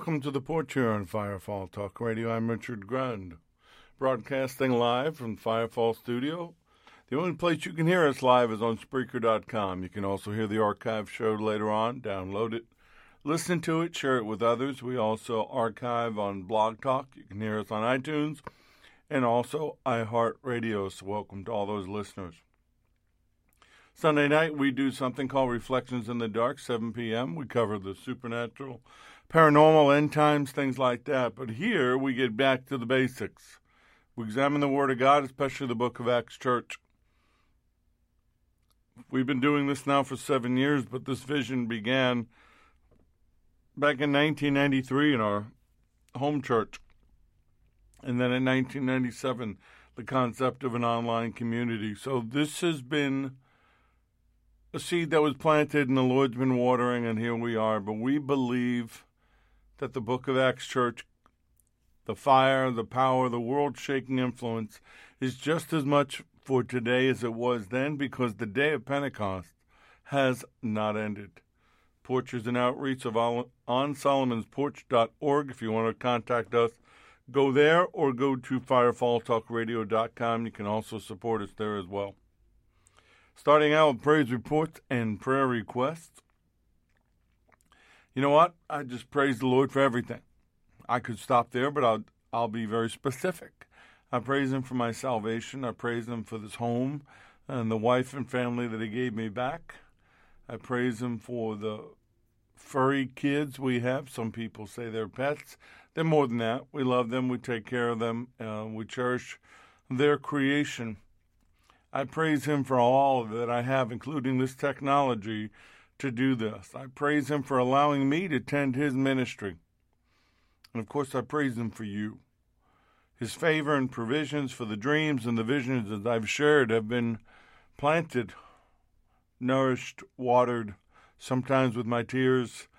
welcome to the porch here on Firefall Talk Radio. I'm Richard Grund, broadcasting live from Firefall Studio. The only place you can hear us live is on Spreaker.com. You can also hear the archive show later on, download it, listen to it, share it with others. We also archive on Blog Talk. You can hear us on iTunes and also iHeartRadio. So welcome to all those listeners. Sunday night, we do something called Reflections in the Dark, 7 p.m. We cover the supernatural, paranormal, end times, things like that. But here, we get back to the basics. We examine the Word of God, especially the Book of Acts Church. We've been doing this now for 7 years, but this vision began back in 1993 in our home church. And then in 1997, the concept of an online community. So this has been a seed that was planted and the Lord's been watering, and here we are. But we believe that the Book of Acts Church, the fire, the power, the world-shaking influence is just as much for today as it was then, because the day of Pentecost has not ended. Porches and outreach of OnSolomon'sPorch.org. If you want to contact us, go there or go to firefalltalkradio.com. You can also support us there as well. Starting out with praise reports and prayer requests. You know what? I just praise the Lord for everything. I could stop there, but I'll be very specific. I praise Him for my salvation. I praise Him for this home and the wife and family that He gave me back. I praise Him for the furry kids we have. Some people say they're pets. They're more than that. We love them. We take care of them. We cherish their creation. I praise Him for all that I have, including this technology, to do this. I praise Him for allowing me to tend His ministry. And, of course, I praise Him for you. His favor and provisions for the dreams and the visions that I've shared have been planted, nourished, watered, sometimes with my tears,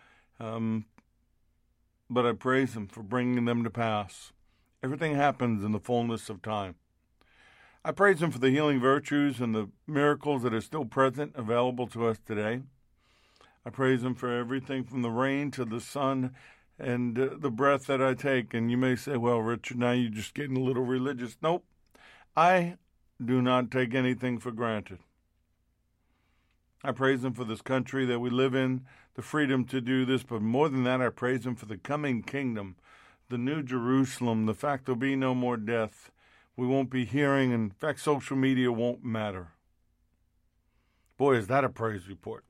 but I praise Him for bringing them to pass. Everything happens in the fullness of time. I praise Him for the healing virtues and the miracles that are still present, available to us today. I praise Him for everything from the rain to the sun and the breath that I take. And you may say, well, Richard, now you're just getting a little religious. Nope. I do not take anything for granted. I praise Him for this country that we live in, the freedom to do this. But more than that, I praise Him for the coming kingdom, the new Jerusalem, the fact there'll be no more death. We won't be hearing. In fact, social media won't matter. Boy, is that a praise report.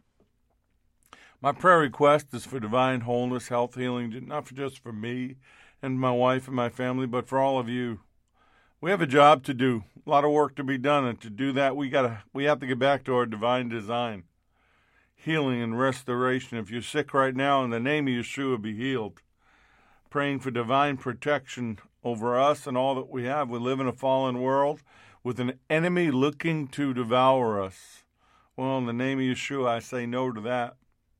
My prayer request is for divine wholeness, health, healing, not just for me and my wife and my family, but for all of you. We have a job to do, a lot of work to be done, and to do that, we have to get back to our divine design. Healing and restoration. If you're sick right now, in the name of Yeshua, be healed. Praying for divine protection over us and all that we have. We live in a fallen world with an enemy looking to devour us. Well, in the name of Yeshua, I say no to that.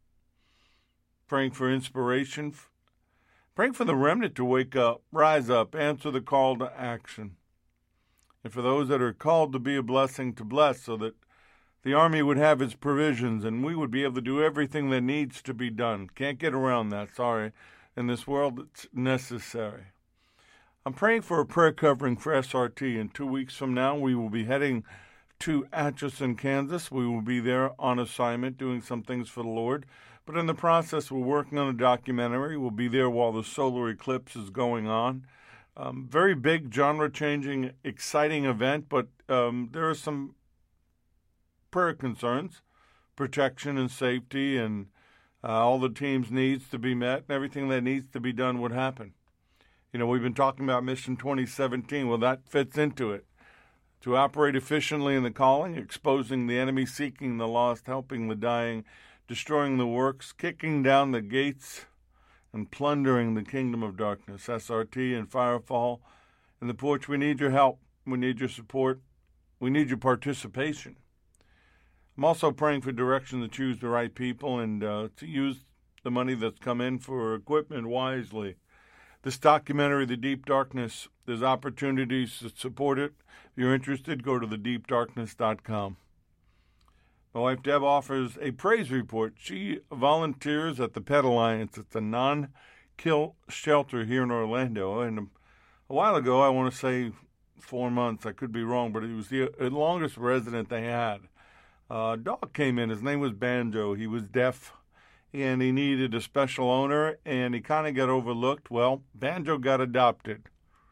Praying for inspiration. Praying for the remnant to wake up, rise up, answer the call to action. And for those that are called to be a blessing, to bless, so that the army would have its provisions and we would be able to do everything that needs to be done. Can't get around that, sorry. In this world, it's necessary. I'm praying for a prayer covering for SRT. In 2 weeks from now, we will be heading to Atchison, Kansas. We will be there on assignment doing some things for the Lord. But in the process, we're working on a documentary. We'll be there while the solar eclipse is going on. Very big, genre-changing, exciting event, but there are some prayer concerns, protection and safety, and all the team's needs to be met, and everything that needs to be done would happen. You know, we've been talking about Mission 2017. Well, that fits into it. To operate efficiently in the calling, exposing the enemy, seeking the lost, helping the dying, destroying the works, kicking down the gates, and plundering the kingdom of darkness. SRT and Firefall and the Porch, we need your help. We need your support. We need your participation. I'm also praying for direction to choose the right people and to use the money that's come in for equipment wisely. This documentary, The Deep Darkness, there's opportunities to support it. If you're interested, go to thedeepdarkness.com. My wife, Deb, offers a praise report. She volunteers at the Pet Alliance. It's a Kill Shelter here in Orlando. And a while ago, I want to say 4 months, I could be wrong, but he was the longest resident they had. A dog came in. His name was Banjo. He was deaf, and he needed a special owner, and he kind of got overlooked. Well, Banjo got adopted.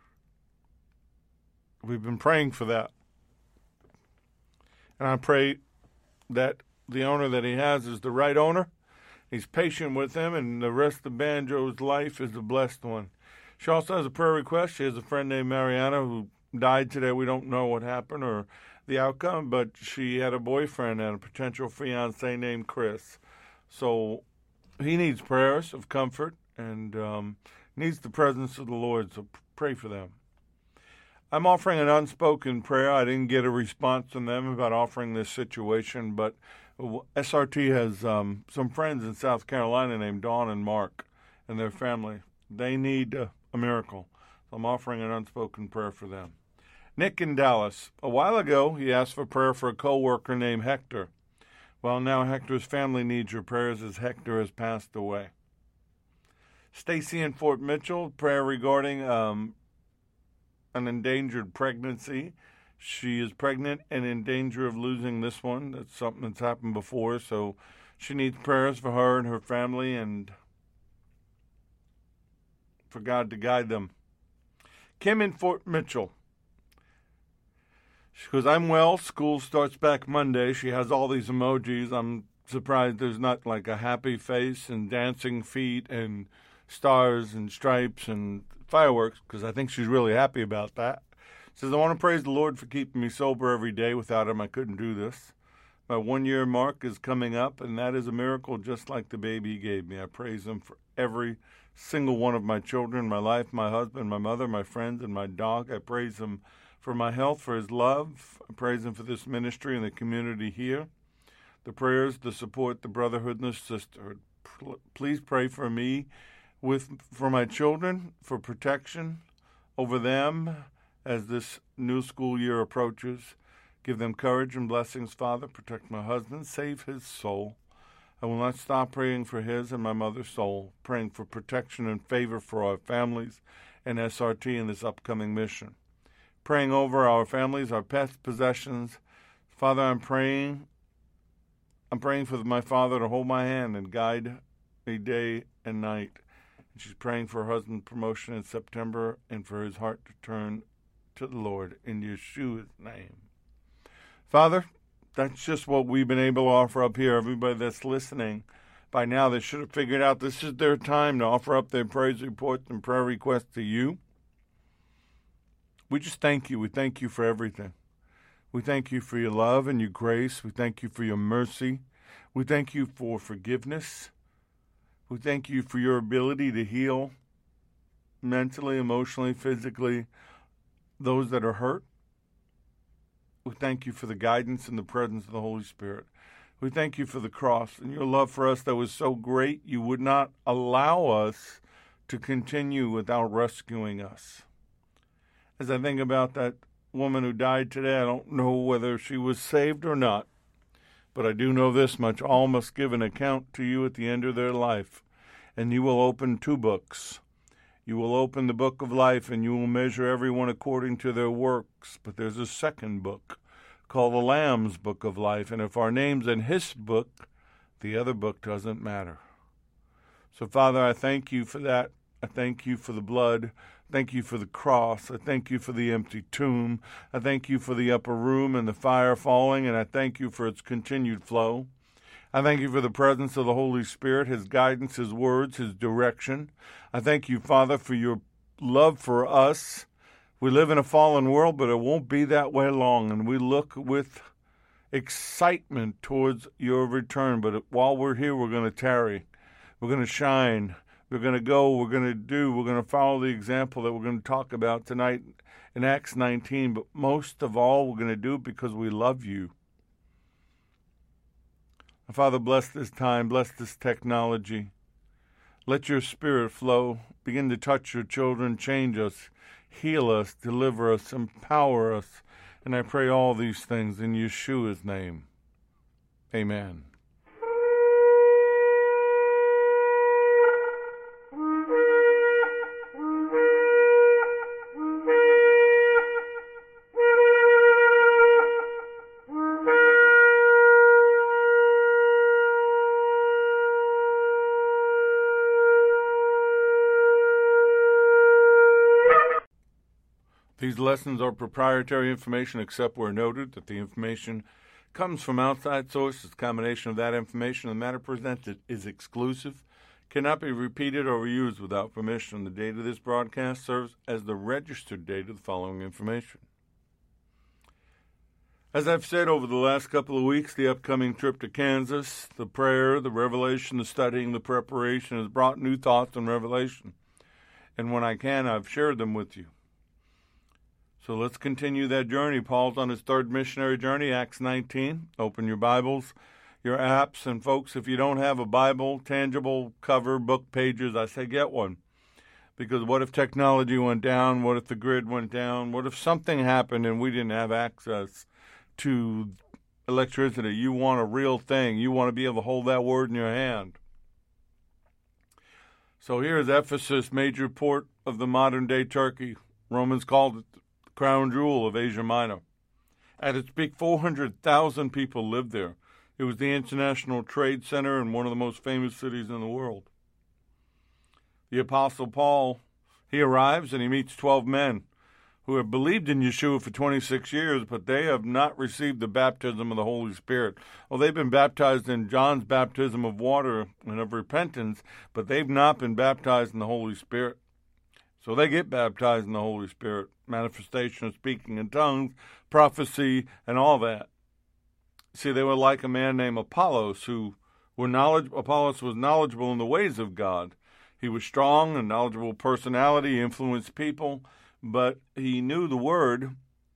We've been praying for that. And I pray that the owner that he has is the right owner. He's patient with him, and the rest of Banjo's life is a blessed one. She also has a prayer request. She has a friend named Mariana who died today. We don't know what happened or the outcome, but she had a boyfriend and a potential fiancé named Chris. So he needs prayers of comfort and needs the presence of the Lord, so pray for them. I'm offering an unspoken prayer. I didn't get a response from them about offering this situation, but SRT has some friends in South Carolina named Dawn and Mark and their family. They need a miracle. So I'm offering an unspoken prayer for them. Nick in Dallas. A while ago, he asked for prayer for a co-worker named Hector. Well, now Hector's family needs your prayers as Hector has passed away. Stacy in Fort Mitchell, prayer regarding an endangered pregnancy. She is pregnant and in danger of losing this one. That's something that's happened before, so she needs prayers for her and her family and for God to guide them. Kim in Fort Mitchell. She goes, I'm well. School starts back Monday. She has all these emojis. I'm surprised there's not like a happy face and dancing feet and stars and stripes and fireworks, because I think she's really happy about that. Says, I want to praise the Lord for keeping me sober every day. Without him, I couldn't do this. My 1-year mark is coming up, and that is a miracle just like the baby he gave me. I praise him for every single one of my children, my life, my husband, my mother, my friends, and my dog. I praise him for my health, for his love. I praise him for this ministry and the community here, the prayers, the support, the brotherhood, and the sisterhood. Please pray for me, for my children, for protection over them as this new school year approaches. Give them courage and blessings, Father. Protect my husband. Save his soul. I will not stop praying for his and my mother's soul, praying for protection and favor for our families and SRT in this upcoming mission. Praying over our families, our pets, possessions. Father, I'm praying for my father to hold my hand and guide me day and night. And she's praying for her husband's promotion in September and for his heart to turn to the Lord in Yeshua's name. Father, that's just what we've been able to offer up here. Everybody that's listening, by now they should have figured out this is their time to offer up their praise reports and prayer requests to you. We just thank you. We thank you for everything. We thank you for your love and your grace. We thank you for your mercy. We thank you for forgiveness. We thank you for your ability to heal mentally, emotionally, physically those that are hurt. We thank you for the guidance and the presence of the Holy Spirit. We thank you for the cross and your love for us that was so great you would not allow us to continue without rescuing us. As I think about that woman who died today, I don't know whether she was saved or not, but I do know this much: all must give an account to you at the end of their life, and you will open 2 books. You will open the book of life, and you will measure everyone according to their works. But there's a second book called the Lamb's Book of Life, and if our name's in his book, the other book doesn't matter. So, Father, I thank you for that. I thank you for the blood. Thank you for the cross. I thank you for the empty tomb. I thank you for the upper room and the fire falling, and I thank you for its continued flow. I thank you for the presence of the Holy Spirit, his guidance, his words, his direction. I thank you, Father, for your love for us. We live in a fallen world, but it won't be that way long, and we look with excitement towards your return. But while we're here, we're going to tarry. We're going to shine. We're going to go. We're going to follow the example that we're going to talk about tonight in Acts 19. But most of all, we're going to do it because we love you. Father, bless this time, bless this technology. Let your spirit flow. Begin to touch your children, change us, heal us, deliver us, empower us. And I pray all these things in Yeshua's name. Amen. These lessons are proprietary information except where noted that the information comes from outside sources. Combination of that information and the matter presented is exclusive, cannot be repeated or reused without permission. The date of this broadcast serves as the registered date of the following information. As I've said over the last couple of weeks, the upcoming trip to Kansas, the prayer, the revelation, the studying, the preparation has brought new thoughts and revelation. And when I can, I've shared them with you. So let's continue that journey. Paul's on his third missionary journey, Acts 19. Open your Bibles, your apps, and folks, if you don't have a Bible, tangible cover, book pages, I say get one. Because what if technology went down? What if the grid went down? What if something happened and we didn't have access to electricity? You want a real thing. You want to be able to hold that word in your hand. So here's Ephesus, major port of the modern-day Turkey. Romans called it the crown jewel of Asia Minor. At its peak, 400,000 people lived there. It was the international trade center and one of the most famous cities in the world. The Apostle Paul, he arrives and he meets 12 men who have believed in Yeshua for 26 years, but they have not received the baptism of the Holy Spirit. Well, they've been baptized in John's baptism of water and of repentance, but they've not been baptized in the Holy Spirit. So they get baptized in the Holy Spirit, manifestation of speaking in tongues, prophecy, and all that. See, they were like a man named Apollos, Apollos was knowledgeable in the ways of God. He was strong, a knowledgeable personality, he influenced people, but he knew the word,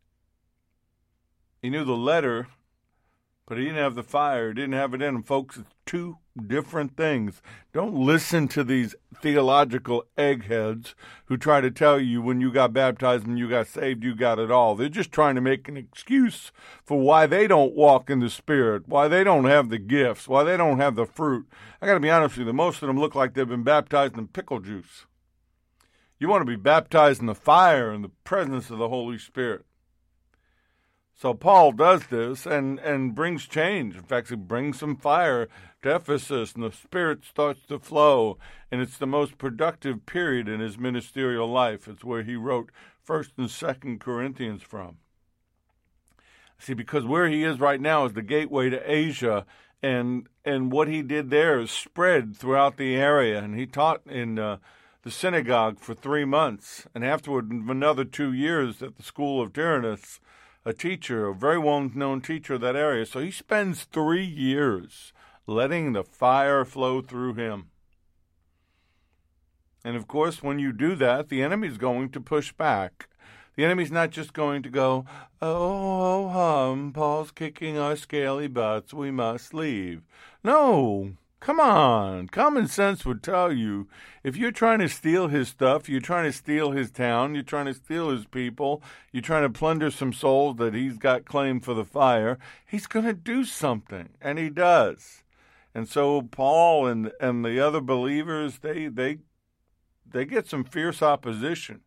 he knew the letter, but he didn't have the fire, he didn't have it in him. Folks, it's two different things. Don't listen to these theological eggheads who try to tell you when you got baptized and you got saved, you got it all. They're just trying to make an excuse for why they don't walk in the Spirit, why they don't have the gifts, why they don't have the fruit. I got to be honest with you, most of them look like they've been baptized in pickle juice. You want to be baptized in the fire and the presence of the Holy Spirit. So Paul does this and brings change. In fact, he brings some fire to Ephesus, and the Spirit starts to flow, and it's the most productive period in his ministerial life. It's where he wrote 1st and 2nd Corinthians from. See, because where he is right now is the gateway to Asia, and what he did there is spread throughout the area, and he taught in the synagogue for 3 months, and afterward another 2 years at the school of Tyrannus, a teacher, a very well-known teacher of that area. So he spends 3 years letting the fire flow through him. And of course, when you do that, the enemy's going to push back. The enemy's not just going to go, oh, Paul's kicking our scaly butts, we must leave. No, come on. Common sense would tell you, if you're trying to steal his stuff, you're trying to steal his town, you're trying to steal his people, you're trying to plunder some souls that he's got claim for the fire, he's going to do something, and he does. And so Paul and the other believers, they get some fierce opposition.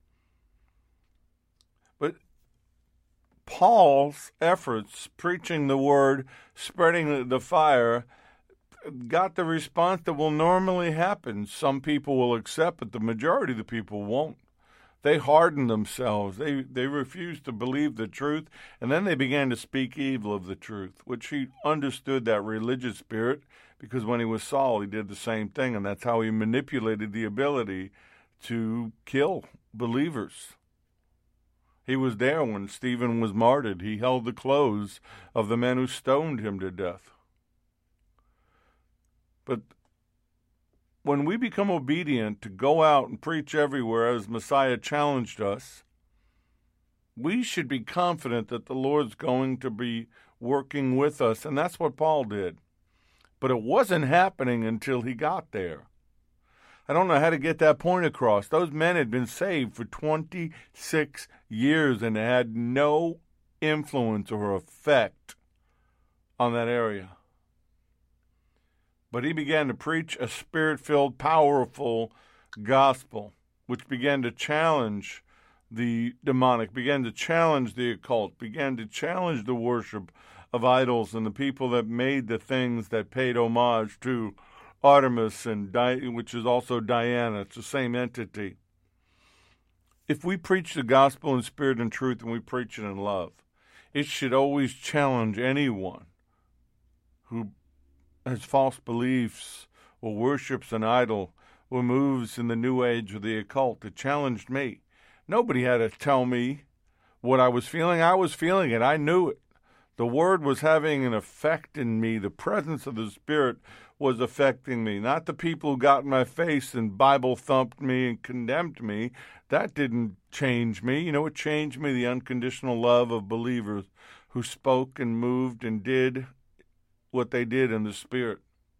But Paul's efforts, preaching the word, spreading the fire, got the response that will normally happen. Some people will accept, but the majority of the people won't. They hardened themselves. They refused to believe the truth, and then they began to speak evil of the truth, which he understood that religious spirit, because when he was Saul, he did the same thing, and that's how he manipulated the ability to kill believers. He was there when Stephen was martyred. He held the clothes of the men who stoned him to death. But when we become obedient to go out and preach everywhere as Messiah challenged us, we should be confident that the Lord's going to be working with us, and that's what Paul did. But it wasn't happening until he got there. I don't know how to get that point across. Those men had been saved for 26 years and had no influence or effect on that area. But he began to preach a spirit-filled, powerful gospel, which began to challenge the demonic, began to challenge the occult, began to challenge the worship of idols and the people that made the things that paid homage to Artemis, which is also Diana. It's the same entity. If we preach the gospel in spirit and truth and we preach it in love, it should always challenge anyone who has false beliefs or worships an idol or moves in the New Age or the occult. It challenged me. Nobody had to tell me what I was feeling. I was feeling it. I knew it. The Word was having an effect in me. The presence of the Spirit was affecting me. Not the people who got in my face and Bible thumped me and condemned me. That didn't change me. You know what changed me? The unconditional love of believers who spoke and moved and did what they did in the Spirit.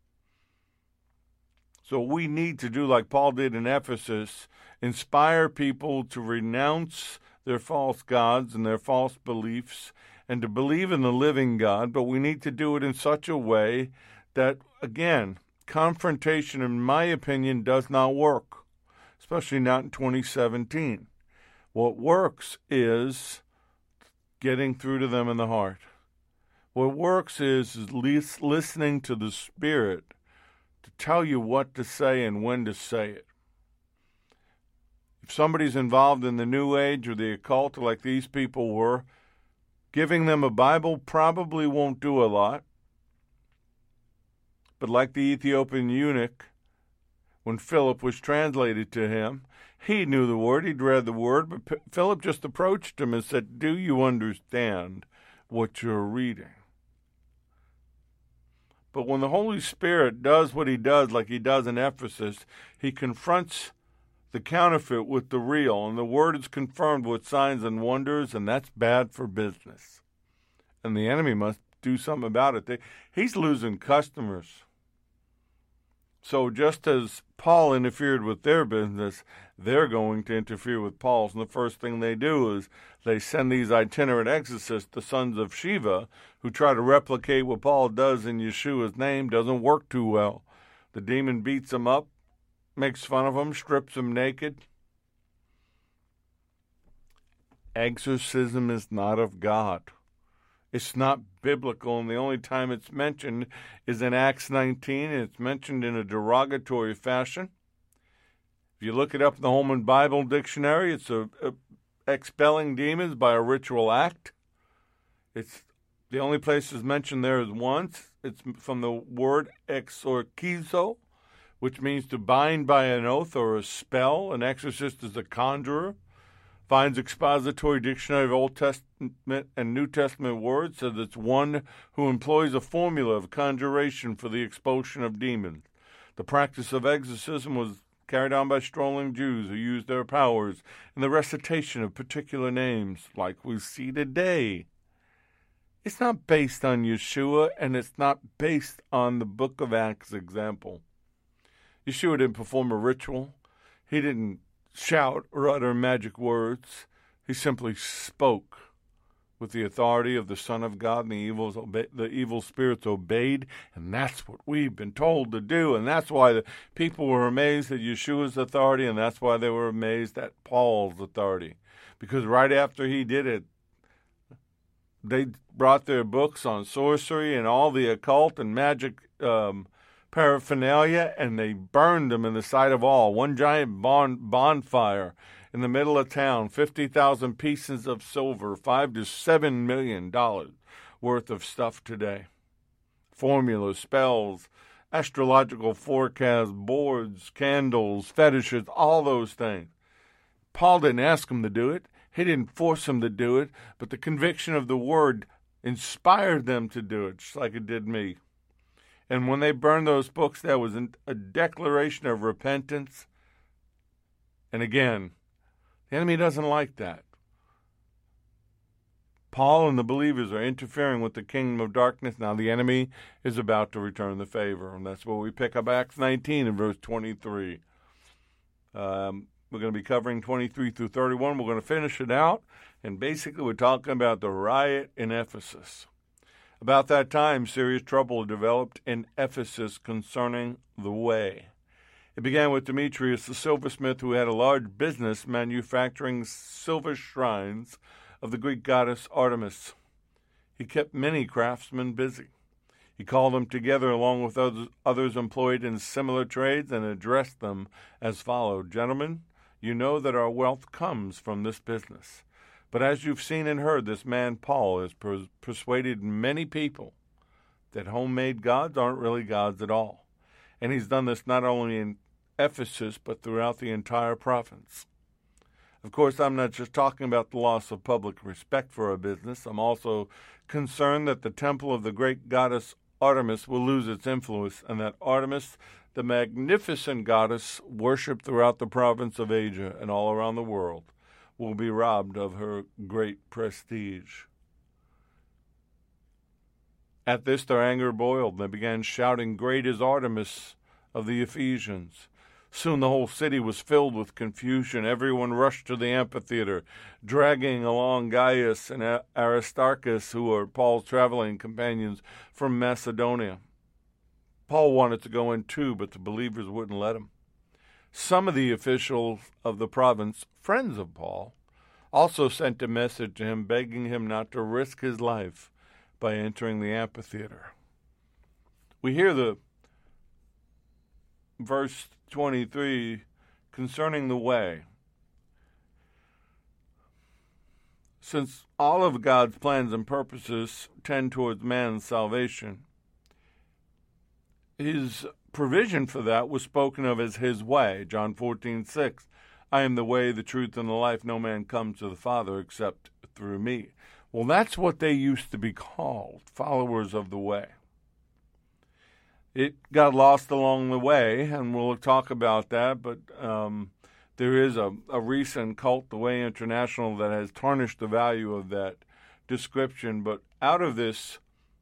So we need to do like Paul did in Ephesus, inspire people to renounce their false gods and their false beliefs and to believe in the living God, but we need to do it in such a way that, again, confrontation, in my opinion, does not work, especially not in 2017. What works is getting through to them in the heart. What works is listening to the Spirit to tell you what to say and when to say it. If somebody's involved in the New Age or the occult like these people were, giving them a Bible probably won't do a lot. But like the Ethiopian eunuch, when Philip was translated to him, he knew the word, he'd read the word, but Philip just approached him and said, "Do you understand what you're reading?" But when the Holy Spirit does what he does, like he does in Ephesus, he confronts the counterfeit with the real, and the word is confirmed with signs and wonders, and that's bad for business. And the enemy must do something about it. He's losing customers. So just as Paul interfered with their business, they're going to interfere with Paul's. And the first thing they do is they send these itinerant exorcists, the sons of Shiva, who try to replicate what Paul does in Yeshua's name. Doesn't work too well. The demon beats them up, makes fun of them, strips them naked. Exorcism is not of God. It's not biblical, and the only time it's mentioned is in Acts 19, and it's mentioned in a derogatory fashion. If you look it up in the Holman Bible Dictionary, it's expelling demons by a ritual act. It's the only place it's mentioned there is once. It's from the word exorchizo, which means to bind by an oath or a spell. An exorcist is a conjurer. Finds expository dictionary of Old Testament and New Testament words, says it's one who employs a formula of conjuration for the expulsion of demons. The practice of exorcism was carried on by strolling Jews who used their powers in the recitation of particular names, like we see today. It's not based on Yeshua, and it's not based on the book of Acts example. Yeshua didn't perform a ritual. He didn't shout or utter magic words. He simply spoke with the authority of the Son of God, and the evil spirits obeyed, and that's what we've been told to do, and that's why the people were amazed at Yeshua's authority, and that's why they were amazed at Paul's authority, because right after he did it, they brought their books on sorcery and all the occult and magic paraphernalia, and they burned them in the sight of all. One giant bonfire in the middle of town, 50,000 pieces of silver, $5 to $7 million worth of stuff today. Formulas, spells, astrological forecasts, boards, candles, fetishes, all those things. Paul didn't ask them to do it. He didn't force them to do it, but the conviction of the word inspired them to do it, just like it did me. And when they burned those books, that was a declaration of repentance. And again, the enemy doesn't like that. Paul and the believers are interfering with the kingdom of darkness. Now the enemy is about to return the favor. And that's where we pick up Acts 19 and verse 23. We're going to be covering 23 through 31. We're going to finish it out. And basically we're talking about the riot in Ephesus. About that time, serious trouble developed in Ephesus concerning the way. It began with Demetrius, the silversmith, who had a large business manufacturing silver shrines of the Greek goddess Artemis. He kept many craftsmen busy. He called them together along with others employed in similar trades and addressed them as follows: Gentlemen, You know that our wealth comes from this business. But as you've seen and heard, this man Paul has persuaded many people that homemade gods aren't really gods at all. And he's done this not only in Ephesus, but throughout the entire province. Of course, I'm not just talking about the loss of public respect for our business. I'm also concerned that the temple of the great goddess Artemis will lose its influence, and that Artemis, the magnificent goddess worshipped throughout the province of Asia and all around the world, will be robbed of her great prestige. At this, their anger boiled, and they began shouting, "Great is Artemis of the Ephesians." Soon the whole city was filled with confusion. Everyone rushed to the amphitheater, dragging along Gaius and Aristarchus, who were Paul's traveling companions from Macedonia. Paul wanted to go in too, but the believers wouldn't let him. Some of the officials of the province, friends of Paul, also sent a message to him begging him not to risk his life by entering the amphitheater. We hear the verse 23 concerning the way. Since all of God's plans and purposes tend towards man's salvation, his provision for that was spoken of as his way. John 14:6, I am the way, the truth, and the life. No man comes to the Father except through me. Well, that's what they used to be called, followers of the way. It got lost along the way, and we'll talk about that, but there is a recent cult, the Way International, that has tarnished the value of that description. But out of this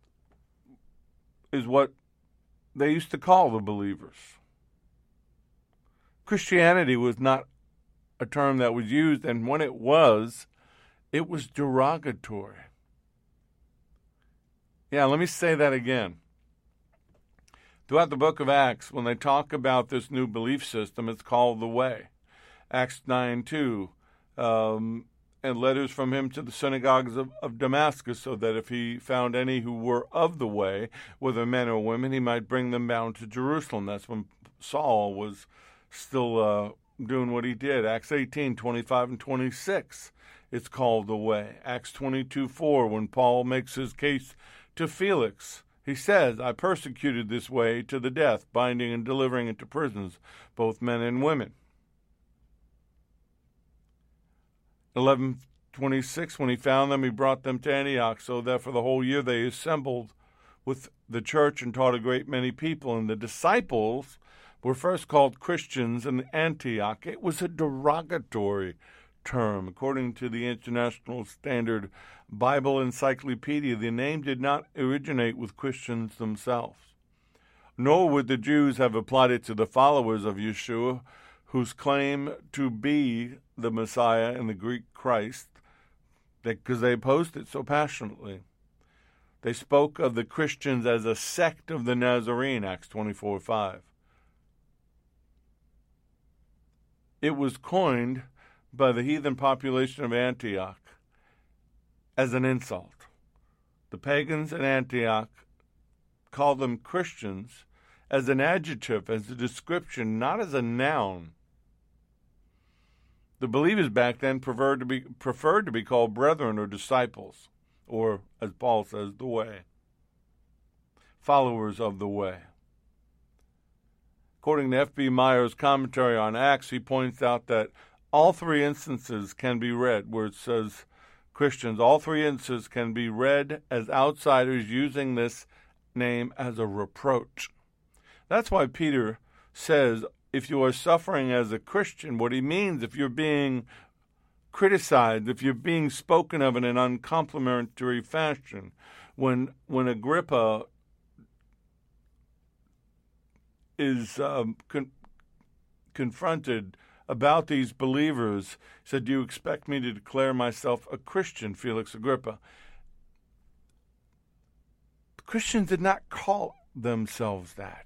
is what they used to call the believers. Christianity was not a term that was used, and when it was derogatory. Yeah, let me say that again. Throughout the book of Acts, when they talk about this new belief system, it's called the Way. Acts 9:2, and letters from him to the synagogues of Damascus, so that if he found any who were of the way, whether men or women, he might bring them bound to Jerusalem. That's when Saul was still doing what he did. Acts 18:25 and 26, it's called the Way. Acts 22:4, when Paul makes his case to Felix, he says, I persecuted this way to the death, binding and delivering into prisons both men and women. 11:26, when he found them, he brought them to Antioch, so that for the whole year they assembled with the church and taught a great many people. And the disciples were first called Christians in Antioch. It was a derogatory term. According to the International Standard Bible Encyclopedia, the name did not originate with Christians themselves. Nor would the Jews have applied it to the followers of Yeshua, whose claim to be the Messiah and the Greek Christ, because they opposed it so passionately. They spoke of the Christians as a sect of the Nazarene, Acts 24:5. It was coined by the heathen population of Antioch as an insult. The pagans in Antioch called them Christians as an adjective, as a description, not as a noun. The believers back then preferred to be called brethren or disciples, or, as Paul says, the way. Followers of the way. According to F.B. Meyer's commentary on Acts, he points out that all three instances can be read, where it says Christians, all three instances can be read as outsiders using this name as a reproach. That's why Peter says, if you are suffering as a Christian, what he means, if you're being criticized, if you're being spoken of in an uncomplimentary fashion, when Agrippa is confronted about these believers, he said, do you expect me to declare myself a Christian, Felix Agrippa? Christians did not call themselves that,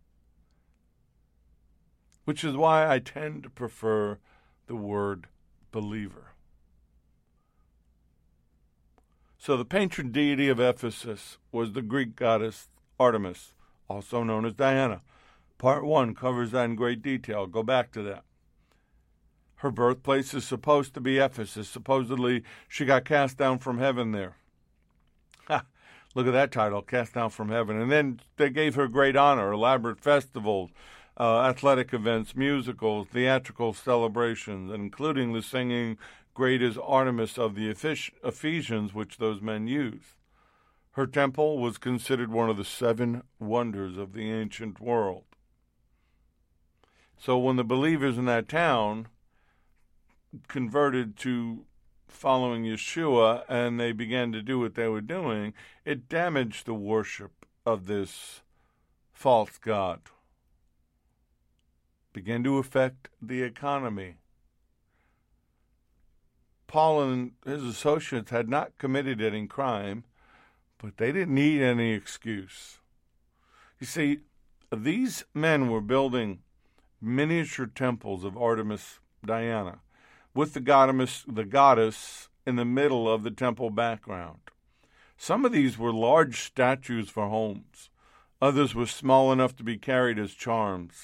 which is why I tend to prefer the word believer. So the patron deity of Ephesus was the Greek goddess Artemis, also known as Diana. Part 1 covers that in great detail. Go back to that. Her birthplace is supposed to be Ephesus. Supposedly, she got cast down from heaven there. Ha! Look at that title, cast down from heaven. And then they gave her great honor, elaborate festivals, athletic events, musicals, theatrical celebrations, including the singing Great is Artemis of the Ephesians, which those men used. Her temple was considered one of the 7 wonders of the ancient world. So when the believers in that town converted to following Yeshua and they began to do what they were doing, it damaged the worship of this false god. Began to affect the economy. Paul and his associates had not committed any crime, but they didn't need any excuse. You see, these men were building miniature temples of Artemis Diana, with the goddess in the middle of the temple background. Some of these were large statues for homes. Others were small enough to be carried as charms.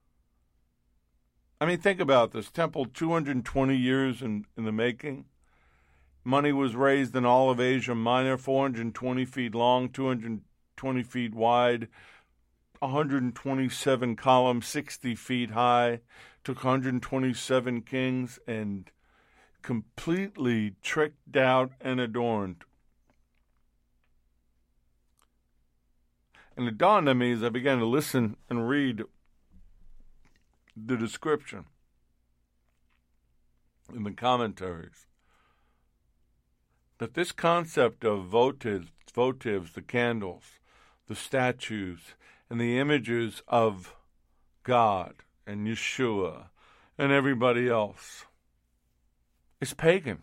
I mean, think about this. Temple 220 years in the making. Money was raised in all of Asia Minor, 420 feet long, 220 feet wide, 127 columns, 60 feet high. Took 127 kings and completely tricked out and adorned. And it dawned on me as I began to listen and read the description in the commentaries that this concept of votives, the candles, the statues, and the images of God and Yeshua and everybody else is pagan.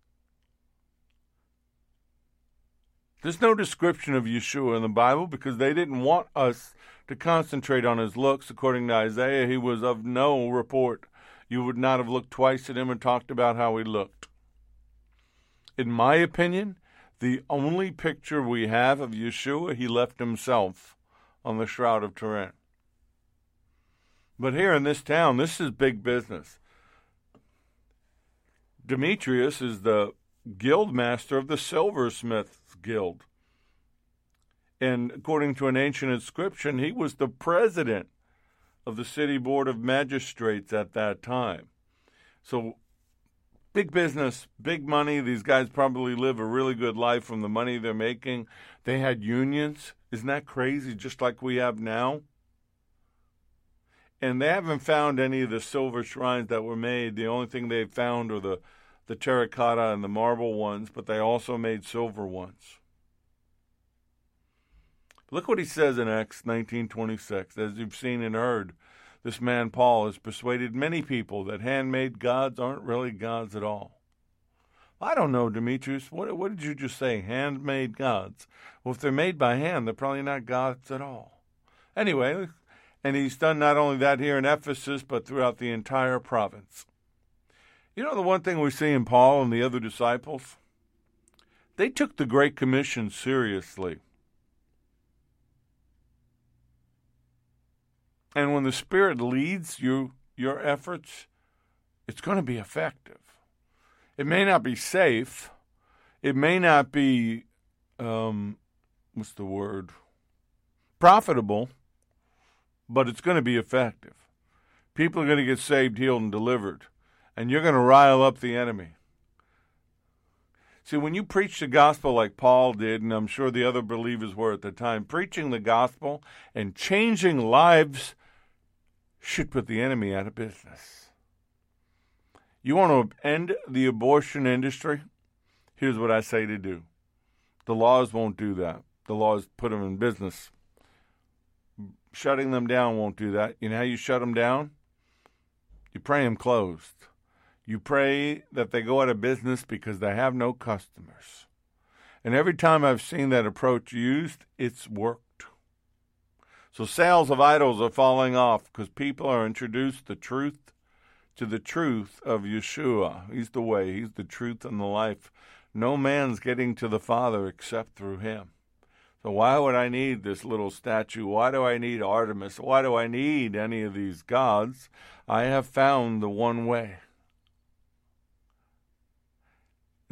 There's no description of Yeshua in the Bible because they didn't want us to concentrate on his looks. According to Isaiah, he was of no report. You would not have looked twice at him and talked about how he looked. In my opinion, the only picture we have of Yeshua, he left himself on the Shroud of Turin. But here in this town, this is big business. Demetrius is the guild master of the silversmiths guild. And according to an ancient inscription, he was the president of the city board of magistrates at that time. So big business, big money. These guys probably live a really good life from the money they're making. They had unions. Isn't that crazy? Just like we have now. And they haven't found any of the silver shrines that were made. The only thing they've found are the terracotta and the marble ones, but they also made silver ones. Look what he says in Acts 19:26. As you've seen and heard, this man Paul has persuaded many people that handmade gods aren't really gods at all. I don't know, Demetrius. What did you just say? Handmade gods. Well, if they're made by hand, they're probably not gods at all. Anyway, and he's done not only that here in Ephesus, but throughout the entire province. You know the one thing we see in Paul and the other disciples? They took the Great Commission seriously. And when the Spirit leads your efforts, it's going to be effective. It may not be safe. It may not be, profitable, but it's going to be effective. People are going to get saved, healed, and delivered. And you're going to rile up the enemy. See, when you preach the gospel like Paul did, and I'm sure the other believers were at the time, preaching the gospel and changing lives should put the enemy out of business. You want to end the abortion industry? Here's what I say to do. The laws won't do that. The laws put them in business. Shutting them down won't do that. You know how you shut them down? You pray them closed. You pray that they go out of business because they have no customers. And every time I've seen that approach used, it's worked. So sales of idols are falling off because people are introduced to the truth of Yeshua. He's the way, he's the truth and the life. No man's getting to the Father except through him. So why would I need this little statue? Why do I need Artemis? Why do I need any of these gods? I have found the one way.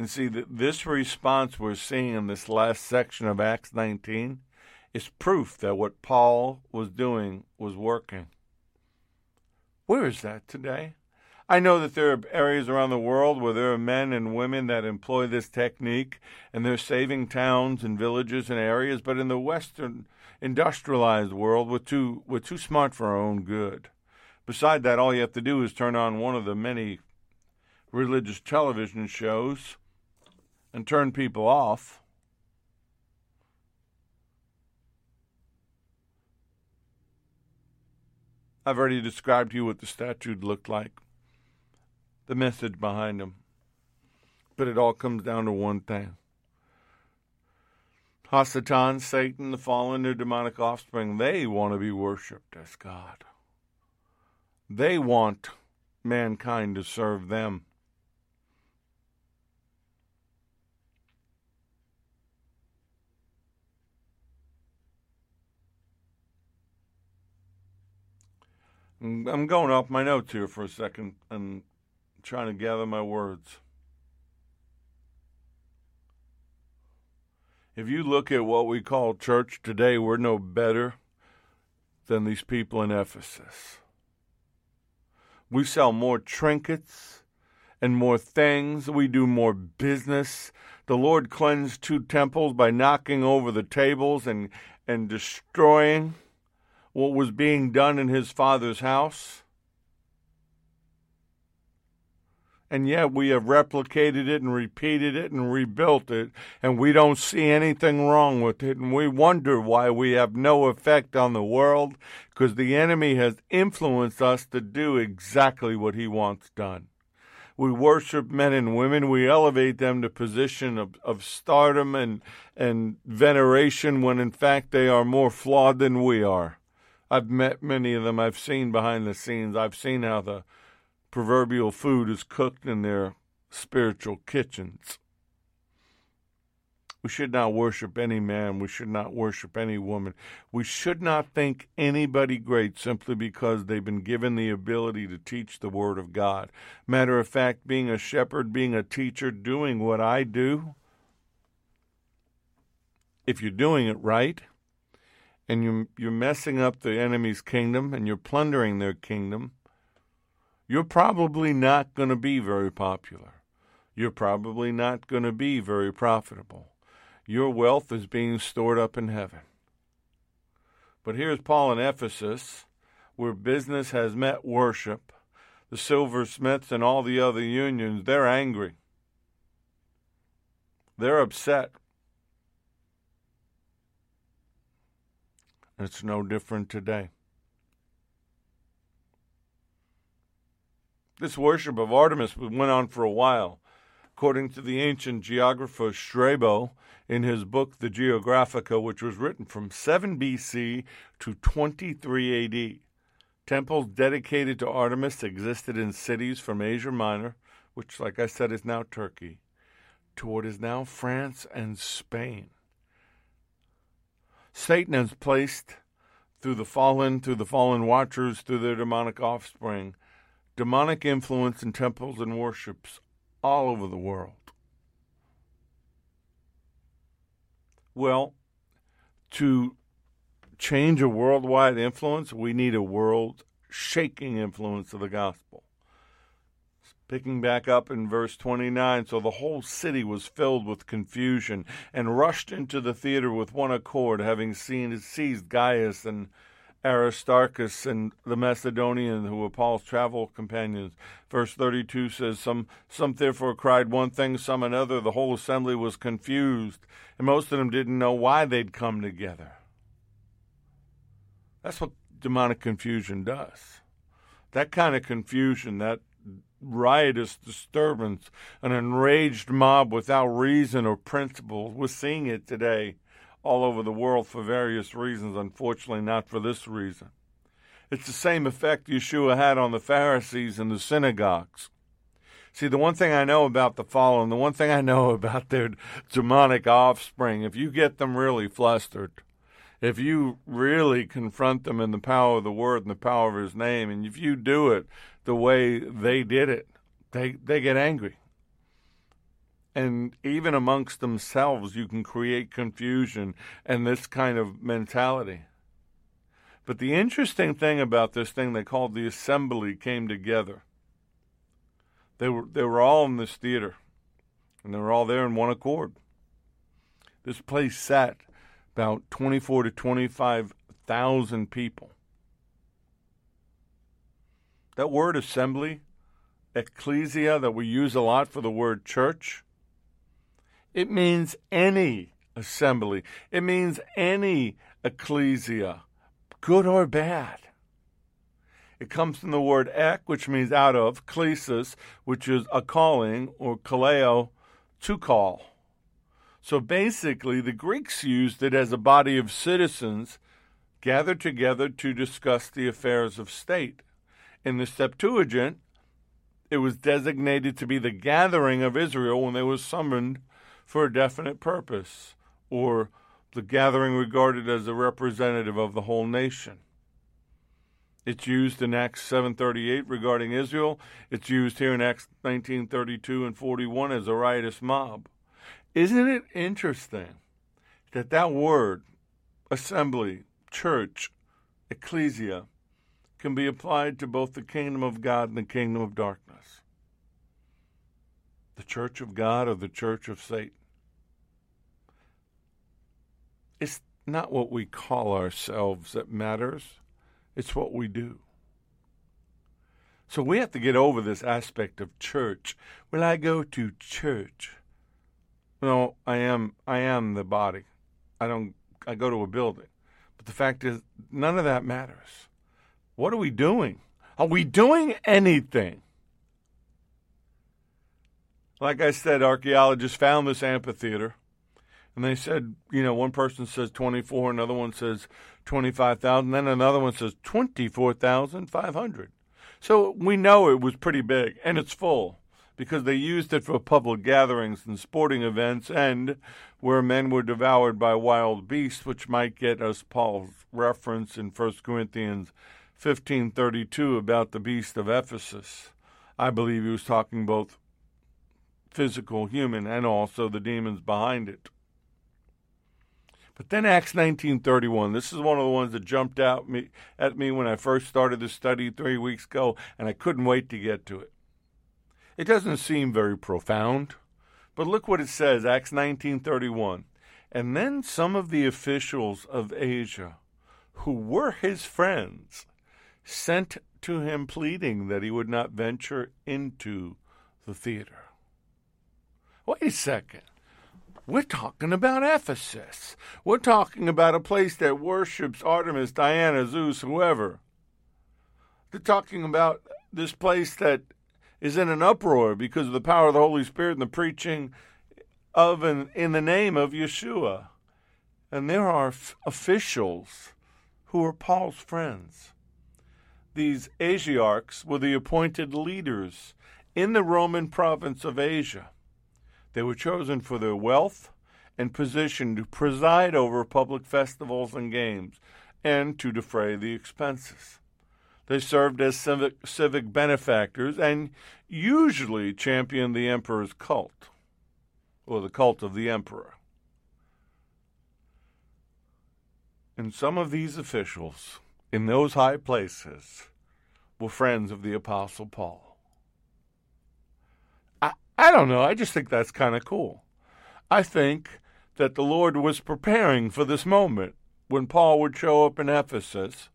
And see, this response we're seeing in this last section of Acts 19 is proof that what Paul was doing was working. Where is that today? I know that there are areas around the world where there are men and women that employ this technique, and they're saving towns and villages and areas, but in the Western industrialized world, we're too smart for our own good. Beside that, all you have to do is turn on one of the many religious television shows and turn people off. I've already described to you what the statue looked like, the message behind them. But it all comes down to one thing. Hasatan, Satan, the fallen, their demonic offspring, they want to be worshipped as God. They want mankind to serve them. I'm going off my notes here for a second and trying to gather my words. If you look at what we call church today, we're no better than these people in Ephesus. We sell more trinkets and more things. We do more business. The Lord cleansed 2 temples by knocking over the tables and destroying what was being done in his Father's house. And yet we have replicated it and repeated it and rebuilt it, and we don't see anything wrong with it. And we wonder why we have no effect on the world, because the enemy has influenced us to do exactly what he wants done. We worship men and women. We elevate them to position of stardom and veneration when in fact they are more flawed than we are. I've met many of them. I've seen behind the scenes. I've seen how the proverbial food is cooked in their spiritual kitchens. We should not worship any man. We should not worship any woman. We should not think anybody great simply because they've been given the ability to teach the Word of God. Matter of fact, being a shepherd, being a teacher, doing what I do, if you're doing it right, and you're messing up the enemy's kingdom and you're plundering their kingdom, you're probably not going to be very popular. You're probably not going to be very profitable. Your wealth is being stored up in heaven. But here's Paul in Ephesus, where business has met worship. The silversmiths and all the other unions, they're angry. They're upset. It's no different today. This worship of Artemis went on for a while. According to the ancient geographer Strabo, in his book, The Geographica, which was written from 7 B.C. to 23 A.D., temples dedicated to Artemis existed in cities from Asia Minor, which, like I said, is now Turkey, to what is now France and Spain. Satan has placed through the fallen watchers, through their demonic offspring, demonic influence in temples and worships all over the world. Well, to change a worldwide influence, we need a world-shaking influence of the gospel. Picking back up in verse 29, so the whole city was filled with confusion and rushed into the theater with one accord, having seized Gaius and Aristarchus and the Macedonian, who were Paul's travel companions. Verse 32 says, Some therefore cried one thing, some another. The whole assembly was confused, and most of them didn't know why they'd come together. That's what demonic confusion does. That kind of confusion, that riotous disturbance, an enraged mob without reason or principle. We're seeing it today all over the world for various reasons, unfortunately not for this reason. It's the same effect Yeshua had on the Pharisees in the synagogues. See, the one thing I know about the fallen, the one thing I know about their demonic offspring, if you get them really flustered, if you really confront them in the power of the Word and the power of His name, and if you do it the way they did it, they get angry. And even amongst themselves, you can create confusion and this kind of mentality. But the interesting thing about this thing they called the assembly came together. They were all in this theater, and they were all there in one accord. This place sat about 24 to 25,000 people. That word assembly, ecclesia, that we use a lot for the word church, it means any assembly. It means any ecclesia, good or bad. It comes from the word ek, which means out of, klesis, which is a calling, or kaleo, to call. So basically, the Greeks used it as a body of citizens gathered together to discuss the affairs of state. In the Septuagint, it was designated to be the gathering of Israel when they were summoned for a definite purpose, or the gathering regarded as a representative of the whole nation. It's used in Acts 7:38 regarding Israel. It's used here in Acts 19:32 and 41 as a riotous mob. Isn't it interesting that word, assembly, church, ecclesia, can be applied to both the kingdom of God and the kingdom of darkness? The church of God or the church of Satan? It's not what we call ourselves that matters. It's what we do. So we have to get over this aspect of church. Well, I go to church. No, I am the body. I go to a building. But the fact is, none of that matters. What are we doing? Are we doing anything? Like I said, archaeologists found this amphitheater. And they said, one person says 24, another one says 25,000, then another one says 24,500. So we know it was pretty big, and it's full, because they used it for public gatherings and sporting events, and where men were devoured by wild beasts, which might get us Paul's reference in 1 Corinthians 15:32 about the beast of Ephesus. I believe he was talking both physical, human, and also the demons behind it. But then Acts 19:31, this is one of the ones that jumped out at me when I first started the study 3 weeks ago, and I couldn't wait to get to it. It doesn't seem very profound, but look what it says, Acts 19:31. And then some of the officials of Asia, who were his friends, sent to him pleading that he would not venture into the theater. Wait a second. We're talking about Ephesus. We're talking about a place that worships Artemis, Diana, Zeus, whoever. They're talking about this place that is in an uproar because of the power of the Holy Spirit and the preaching of and in the name of Yeshua. And there are officials who are Paul's friends. These Asiarchs were the appointed leaders in the Roman province of Asia. They were chosen for their wealth and position to preside over public festivals and games and to defray the expenses. They served as civic benefactors and usually championed the emperor's cult, or the cult of the emperor. And some of these officials in those high places were friends of the Apostle Paul. I don't know. I just think that's kind of cool. I think that the Lord was preparing for this moment when Paul would show up in Ephesus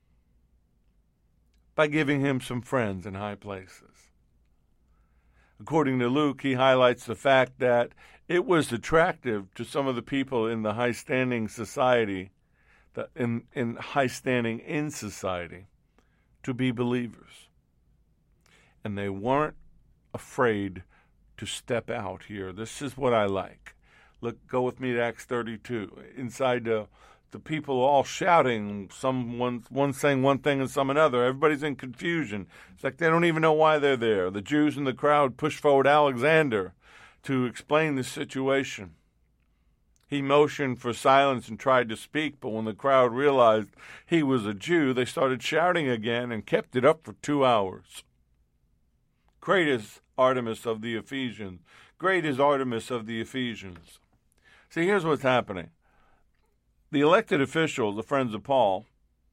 by giving him some friends in high places. According to Luke, he highlights the fact that it was attractive to some of the people in the high-standing society, in high-standing in society, to be believers. And they weren't afraid to step out here. This is what I like. Look, go with me to Acts 32. Inside the people all shouting, one saying one thing and some another. Everybody's in confusion. It's like they don't even know why they're there. The Jews in the crowd pushed forward Alexander to explain the situation. He motioned for silence and tried to speak, but when the crowd realized he was a Jew, they started shouting again and kept it up for 2 hours. Great is Artemis of the Ephesians. Great is Artemis of the Ephesians. See, here's what's happening. The elected officials, the friends of Paul,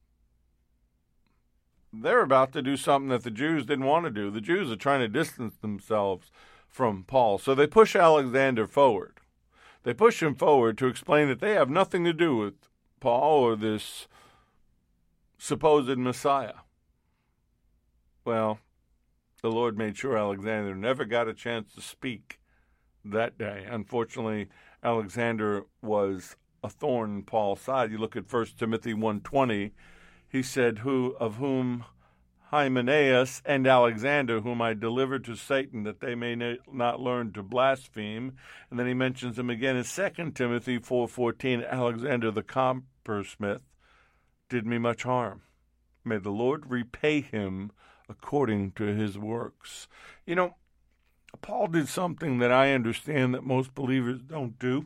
they're about to do something that the Jews didn't want to do. The Jews are trying to distance themselves from Paul. So they push Alexander forward. They push him forward to explain that they have nothing to do with Paul or this supposed Messiah. Well, the Lord made sure Alexander never got a chance to speak that day. Unfortunately, Alexander was a thorn in Paul's side. You look at 1 Timothy 1:20, he said, of whom Hymenaeus and Alexander, whom I delivered to Satan, that they may not learn to blaspheme. And then he mentions him again in 2 Timothy 4:14, Alexander the coppersmith did me much harm. May the Lord repay him according to his works. You know, Paul did something that I understand that most believers don't do.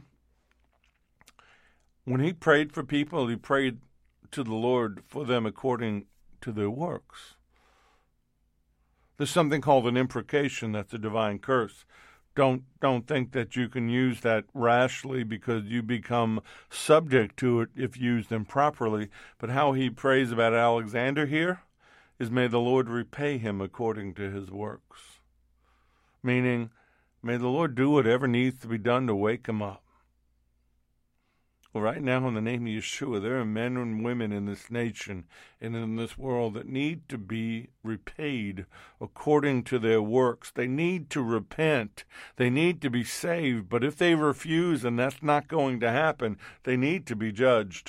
When he prayed for people, he prayed to the Lord for them according to their works. There's something called an imprecation that's a divine curse. Don't think that you can use that rashly because you become subject to it if used improperly. But how he prays about Alexander here is, may the Lord repay him according to his works. Meaning, may the Lord do whatever needs to be done to wake him up. Well, right now, in the name of Yeshua, there are men and women in this nation and in this world that need to be repaid according to their works. They need to repent. They need to be saved. But if they refuse, and that's not going to happen, they need to be judged.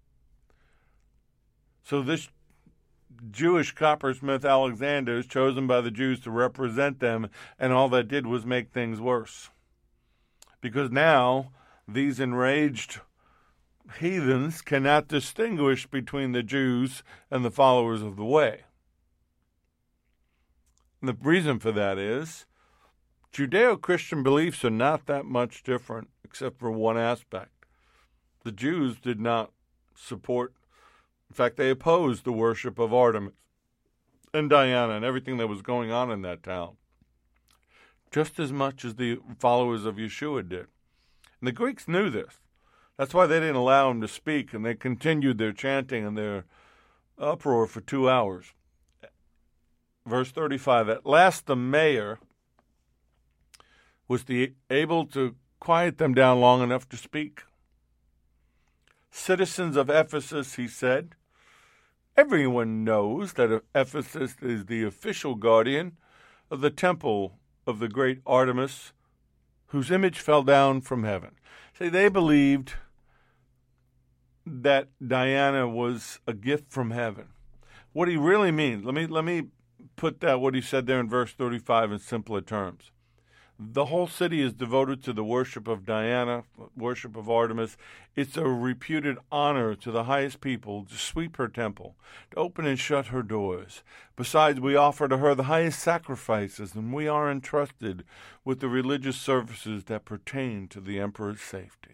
So this Jewish coppersmith Alexander is chosen by the Jews to represent them, and all that did was make things worse. Because now these enraged heathens cannot distinguish between the Jews and the followers of the way. And the reason for that is Judeo-Christian beliefs are not that much different except for one aspect. The Jews did not support, in fact, they opposed the worship of Artemis and Diana and everything that was going on in that town, just as much as the followers of Yeshua did. And the Greeks knew this. That's why they didn't allow him to speak, and they continued their chanting and their uproar for 2 hours. Verse 35, at last the mayor was able to quiet them down long enough to speak. Citizens of Ephesus, he said, everyone knows that Ephesus is the official guardian of the temple of the great Artemis, whose image fell down from heaven. See, they believed that Diana was a gift from heaven. What he really means, let me put that, what he said there in verse 35 in simpler terms. The whole city is devoted to the worship of Diana, worship of Artemis. It's a reputed honor to the highest people to sweep her temple, to open and shut her doors. Besides, we offer to her the highest sacrifices, and we are entrusted with the religious services that pertain to the emperor's safety.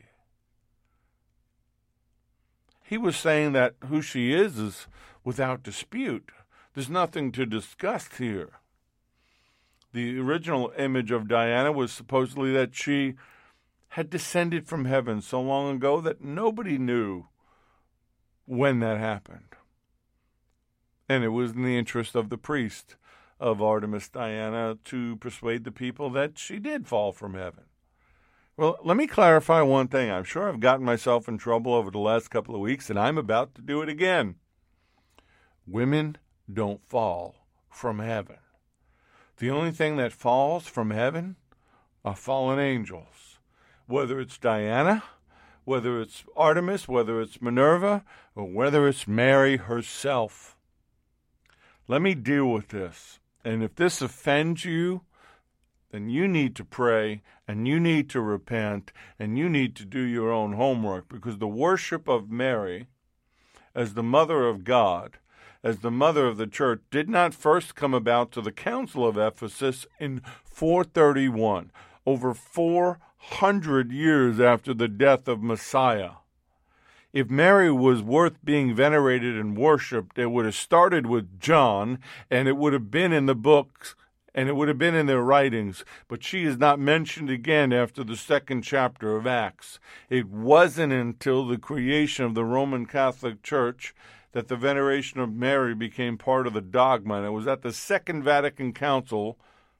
He was saying that who she is without dispute. There's nothing to discuss here. The original image of Diana was supposedly that she had descended from heaven so long ago that nobody knew when that happened. And it was in the interest of the priest of Artemis Diana to persuade the people that she did fall from heaven. Well, let me clarify one thing. I'm sure I've gotten myself in trouble over the last couple of weeks, and I'm about to do it again. Women don't fall from heaven. The only thing that falls from heaven are fallen angels. Whether it's Diana, whether it's Artemis, whether it's Minerva, or whether it's Mary herself. Let me deal with this. And if this offends you, then you need to pray, and you need to repent, and you need to do your own homework, because the worship of Mary as the mother of God, as the mother of the church, did not first come about to the Council of Ephesus in 431, over 400 years after the death of Messiah. If Mary was worth being venerated and worshipped, it would have started with John, and it would have been in the books and it would have been in their writings, but she is not mentioned again after the second chapter of Acts. It wasn't until the creation of the Roman Catholic Church that the veneration of Mary became part of the dogma. And it was at the Second Vatican Council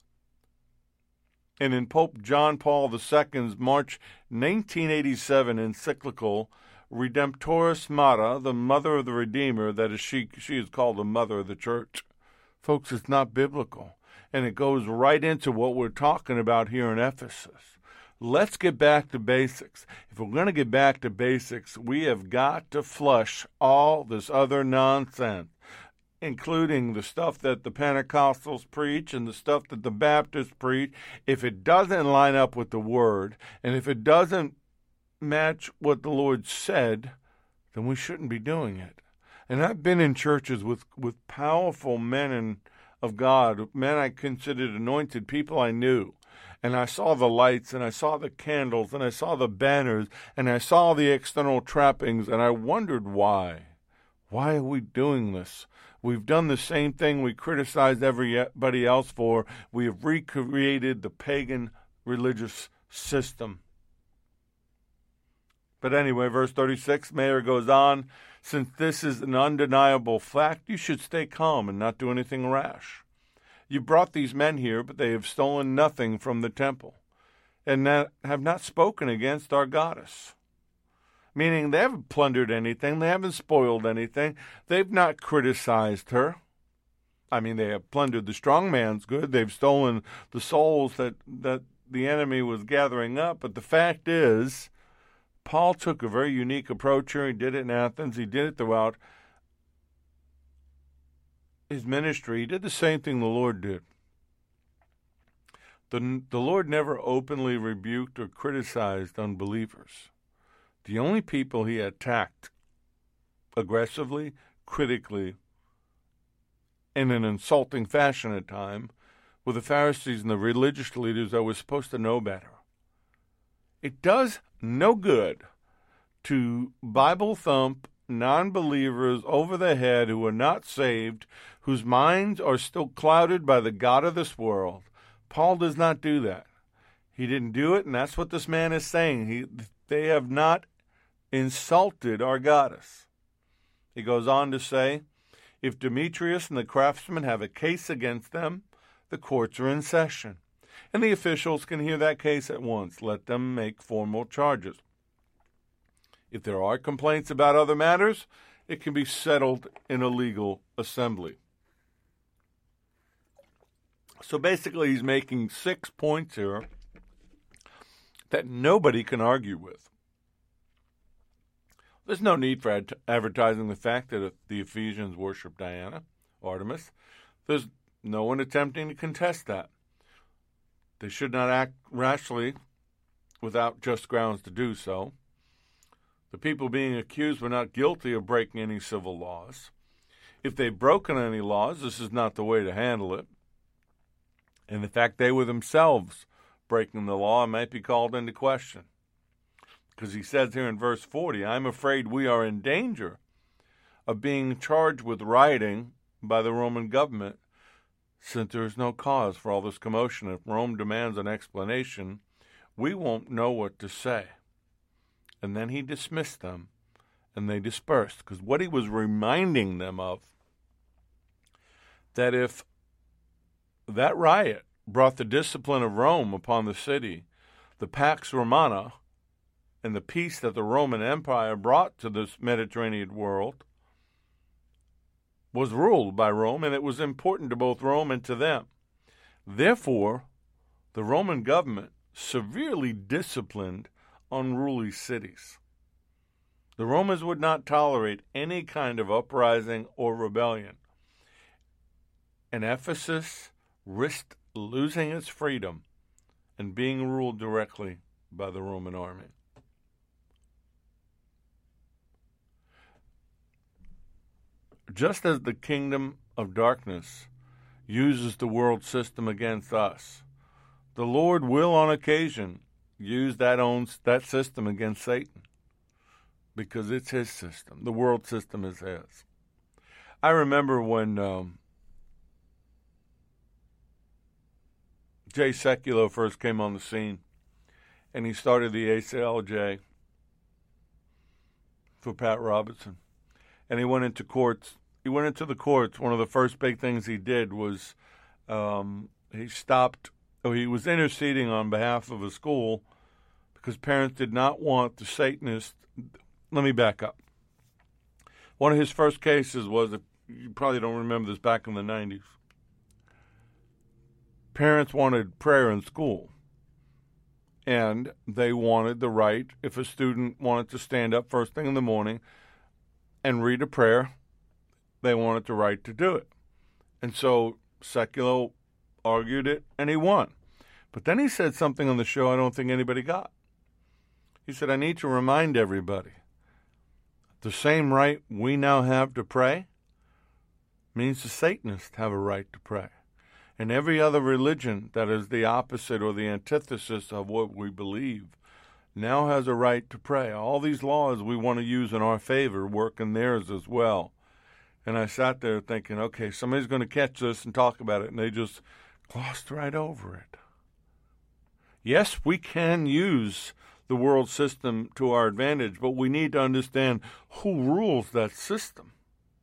and in Pope John Paul II's March 1987 encyclical, Redemptoris Mater, the Mother of the Redeemer, that is, she is called the Mother of the Church. Folks, it's not biblical. And it goes right into what we're talking about here in Ephesus. Let's get back to basics. If we're going to get back to basics, we have got to flush all this other nonsense, including the stuff that the Pentecostals preach and the stuff that the Baptists preach. If it doesn't line up with the Word, and if it doesn't match what the Lord said, then we shouldn't be doing it. And I've been in churches with powerful men of God, men I considered anointed, people I knew. And I saw the lights, and I saw the candles, and I saw the banners, and I saw the external trappings, and I wondered why. Why are we doing this? We've done the same thing we criticized everybody else for. We have recreated the pagan religious system. But anyway, verse 36, Mayer goes on, since this is an undeniable fact, you should stay calm and not do anything rash. You brought these men here, but they have stolen nothing from the temple, and have not spoken against our goddess. Meaning they haven't plundered anything, they haven't spoiled anything, they've not criticized her. I mean, they have plundered the strong man's good, they've stolen the souls that the enemy was gathering up, but the fact is, Paul took a very unique approach here. He did it in Athens, he did it throughout his ministry. He did the same thing the Lord did. The Lord never openly rebuked or criticized unbelievers. The only people he attacked aggressively, critically, in an insulting fashion at times were the Pharisees and the religious leaders that were supposed to know better. It does no good to Bible thump non-believers over the head who are not saved, whose minds are still clouded by the god of this world. Paul does not do that. He didn't do it, and that's what this man is saying. They have not insulted our goddess. He goes on to say, if Demetrius and the craftsmen have a case against them, the courts are in session, and the officials can hear that case at once. Let them make formal charges. If there are complaints about other matters, it can be settled in a legal assembly. So basically, he's making 6 points here that nobody can argue with. There's no need for advertising the fact that the Ephesians worship Diana, Artemis. There's no one attempting to contest that. They should not act rashly without just grounds to do so. The people being accused were not guilty of breaking any civil laws. If they've broken any laws, this is not the way to handle it. And in fact, they were themselves breaking the law and might be called into question. Because he says here in verse 40, I'm afraid we are in danger of being charged with rioting by the Roman government, since there is no cause for all this commotion. If Rome demands an explanation, we won't know what to say. And then he dismissed them, and they dispersed. Because what he was reminding them of, that if that riot brought the discipline of Rome upon the city, the Pax Romana, and the peace that the Roman Empire brought to this Mediterranean world, was ruled by Rome, and it was important to both Rome and to them. Therefore, the Roman government severely disciplined unruly cities. The Romans would not tolerate any kind of uprising or rebellion. And Ephesus risked losing its freedom and being ruled directly by the Roman army. Just as the kingdom of darkness uses the world system against us, the Lord will on occasion use that system against Satan, because it's his system. The world system is his. I remember when Jay Sekulow first came on the scene, and he started the ACLJ for Pat Robertson. And he went into courts. He went into the courts. One of the first big things he did was he was interceding on behalf of a school because parents did not want the Satanists. Let me back up. One of his first cases was, you probably don't remember this, back in the 90s. Parents wanted prayer in school, and they wanted the right, if a student wanted to stand up first thing in the morning and read a prayer, they wanted the right to do it. And so Sekulow argued it, and he won. But then he said something on the show I don't think anybody got. He said, I need to remind everybody, the same right we now have to pray means the Satanists have a right to pray. And every other religion that is the opposite or the antithesis of what we believe now has a right to pray. All these laws we want to use in our favor work in theirs as well. And I sat there thinking, okay, somebody's going to catch this and talk about it, and they just glossed right over it. Yes, we can use the world system to our advantage, but we need to understand who rules that system.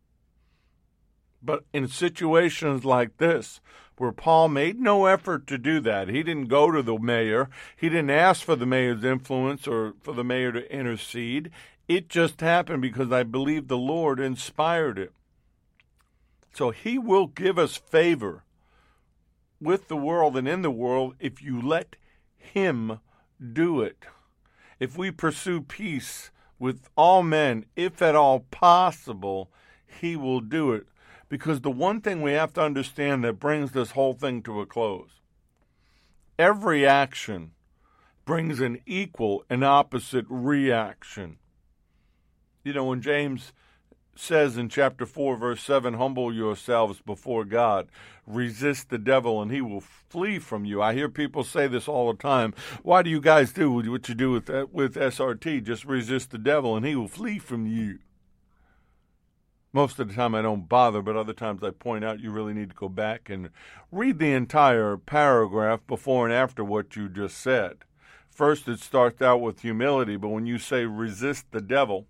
But in situations like this, where Paul made no effort to do that, he didn't go to the mayor, he didn't ask for the mayor's influence or for the mayor to intercede. It just happened because I believe the Lord inspired it. So he will give us favor with the world and in the world if you let him do it. If we pursue peace with all men, if at all possible, he will do it. Because the one thing we have to understand that brings this whole thing to a close, every action brings an equal and opposite reaction. You know, when James says in chapter 4, verse 7, humble yourselves before God, resist the devil, and he will flee from you. I hear people say this all the time. Why do you guys do what you do with SRT? Just resist the devil, and he will flee from you. Most of the time I don't bother, but other times I point out you really need to go back and read the entire paragraph before and after what you just said. First, it starts out with humility, but when you say resist the devil,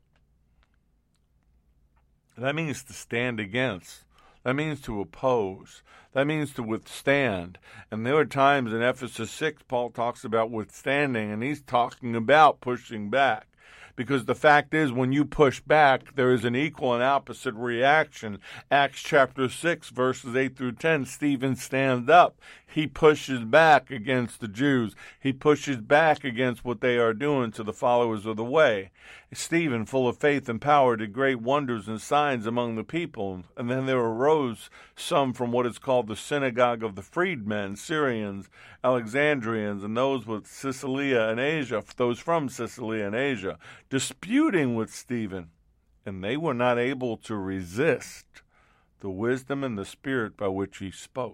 that means to stand against. That means to oppose. That means to withstand. And there are times in Ephesus 6, Paul talks about withstanding, and he's talking about pushing back. Because the fact is, when you push back, there is an equal and opposite reaction. Acts chapter 6, verses 8 through 10, Stephen stands up. He pushes back against the Jews. He pushes back against what they are doing to the followers of the way. Stephen, full of faith and power, did great wonders and signs among the people. And then there arose some from what is called the synagogue of the freedmen, Syrians, Alexandrians, and those with Cilicia and Asia, those from Cilicia and Asia, disputing with Stephen. And they were not able to resist the wisdom and the spirit by which he spoke.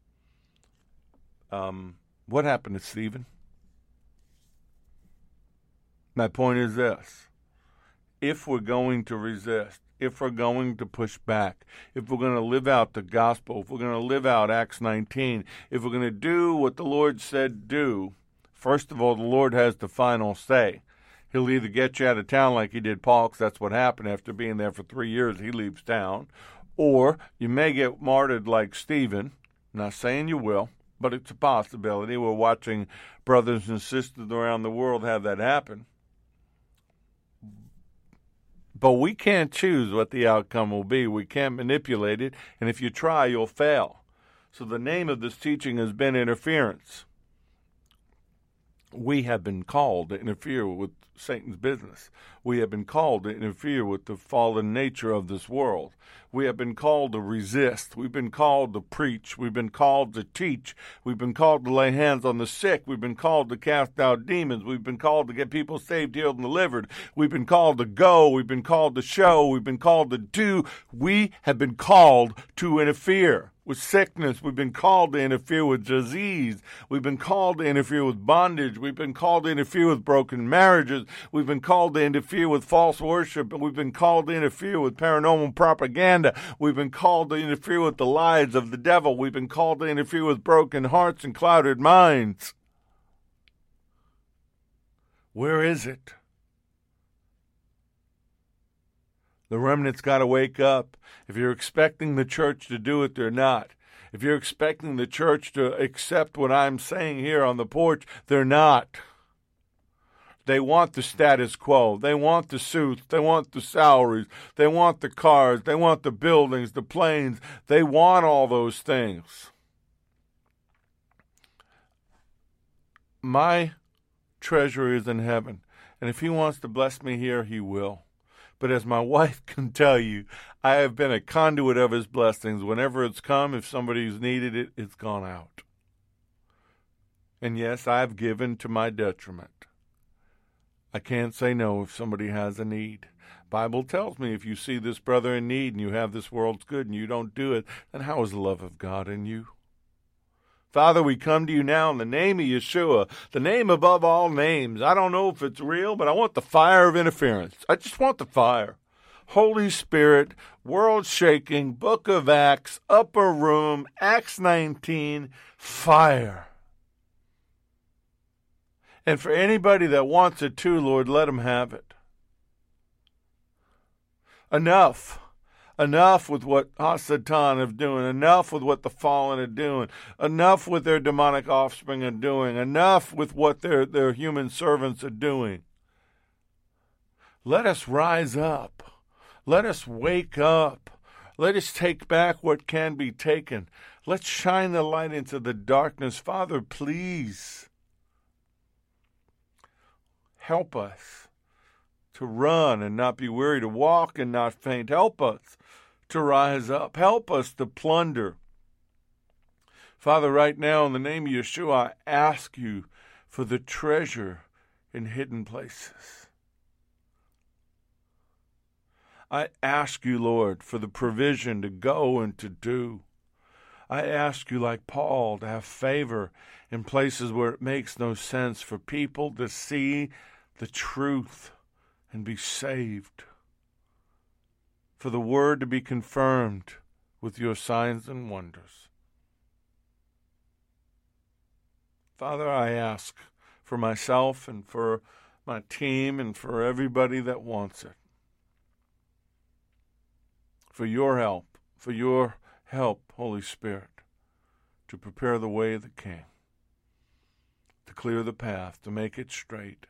What happened to Stephen? My point is this. If we're going to resist, if we're going to push back, if we're going to live out the gospel, if we're going to live out Acts 19, if we're going to do what the Lord said do, first of all, the Lord has the final say. He'll either get you out of town like he did Paul, because that's what happened after being there for 3 years. He leaves town. Or you may get martyred like Stephen. I'm not saying you will, but it's a possibility. We're watching brothers and sisters around the world have that happen. But we can't choose what the outcome will be. We can't manipulate it, and if you try, you'll fail. So the name of this teaching has been interference. We have been called to interfere with Satan's business. We have been called to interfere with the fallen nature of this world. We have been called to resist. We've been called to preach. We've been called to teach. We've been called to lay hands on the sick. We've been called to cast out demons. We've been called to get people saved, healed, and delivered. We've been called to go. We've been called to show. We've been called to do. We have been called to interfere. with sickness. We've been called to interfere with disease. We've been called to interfere with bondage. We've been called to interfere with broken marriages. We've been called to interfere with false worship. And we've been called to interfere with paranormal propaganda. We've been called to interfere with the lies of the devil. We've been called to interfere with broken hearts and clouded minds. Where is it? The remnant's got to wake up. If you're expecting the church to do it, they're not. If you're expecting the church to accept what I'm saying here on the porch, they're not. They want the status quo. They want the suits. They want the salaries. They want the cars. They want the buildings, the planes. They want all those things. My treasure is in heaven, and if he wants to bless me here, he will. But as my wife can tell you, I have been a conduit of his blessings. Whenever it's come, if somebody's needed it, it's gone out. And yes, I've given to my detriment. I can't say no if somebody has a need. Bible tells me if you see this brother in need and you have this world's good and you don't do it, then how is the love of God in you? Father, we come to you now in the name of Yeshua, the name above all names. I don't know if it's real, but I want the fire of interference. I just want the fire. Holy Spirit, world-shaking, Book of Acts, upper room, Acts 19, fire. And for anybody that wants it too, Lord, let them have it. Enough. Enough with what Hasatan are doing. Enough with what the fallen are doing. Enough with their demonic offspring are doing. Enough with what their human servants are doing. Let us rise up. Let us wake up. Let us take back what can be taken. Let's shine the light into the darkness. Father, please help us to run and not be weary, to walk and not faint. Help us to rise up. Help us to plunder. Father, right now, in the name of Yeshua, I ask you for the treasure in hidden places. I ask you, Lord, for the provision to go and to do. I ask you, like Paul, to have favor in places where it makes no sense, for people to see the truth and be saved, for the word to be confirmed with your signs and wonders. Father, I ask for myself and for my team and for everybody that wants it, for your help, Holy Spirit, to prepare the way of the King, to clear the path, to make it straight,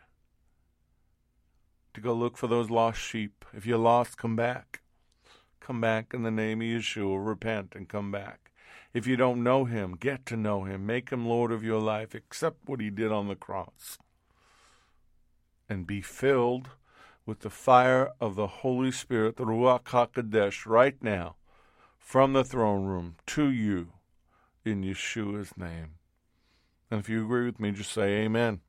to go look for those lost sheep. If you're lost, come back. Come back in the name of Yeshua. Repent and come back. If you don't know him, get to know him. Make him Lord of your life. Accept what he did on the cross. And be filled with the fire of the Holy Spirit, the Ruach HaKodesh, right now, from the throne room to you, in Yeshua's name. And if you agree with me, just say amen.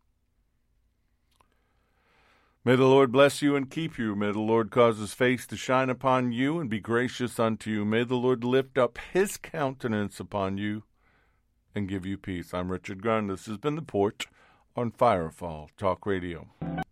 May the Lord bless you and keep you. May the Lord cause his face to shine upon you and be gracious unto you. May the Lord lift up his countenance upon you and give you peace. I'm Richard Gunn. This has been The Porch on Firefall Talk Radio.